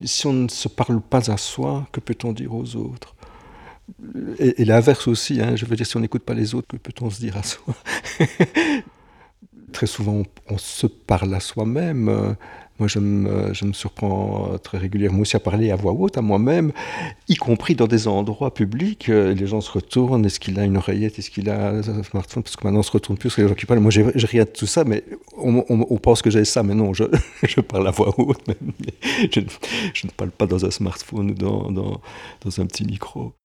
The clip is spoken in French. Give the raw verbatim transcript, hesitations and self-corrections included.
Si on ne se parle pas à soi, que peut-on dire aux autres? Et et l'inverse aussi, hein, je veux dire, si on n'écoute pas les autres, que peut-on se dire à soi? Très souvent, on on se parle à soi-même, heu, moi je me je me surprends, heu, très régulièrement aussi à parler à voix haute à moi-même, y compris dans des endroits publics, heu, les gens se retournent: «Est-ce qu'il a une oreillette? Est-ce qu'il a un smartphone?» parce que maintenant on se retourne plus sur les gens qui parlent. Moi j'ai j'ai rien de tout ça, mais on on on pense que j'ai ça, mais non, je je parle à voix haute même, je ne je ne parle pas dans un smartphone ou dans dans dans un petit micro.